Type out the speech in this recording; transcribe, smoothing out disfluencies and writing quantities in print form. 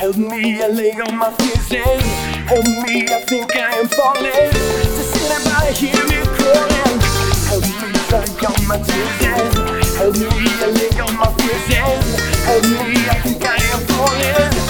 Help me, I lay on my face and help me, I think I am falling. Does anybody hear me calling? Help me, dry on my tears and help me, I lay on my face and help me, I think I am falling.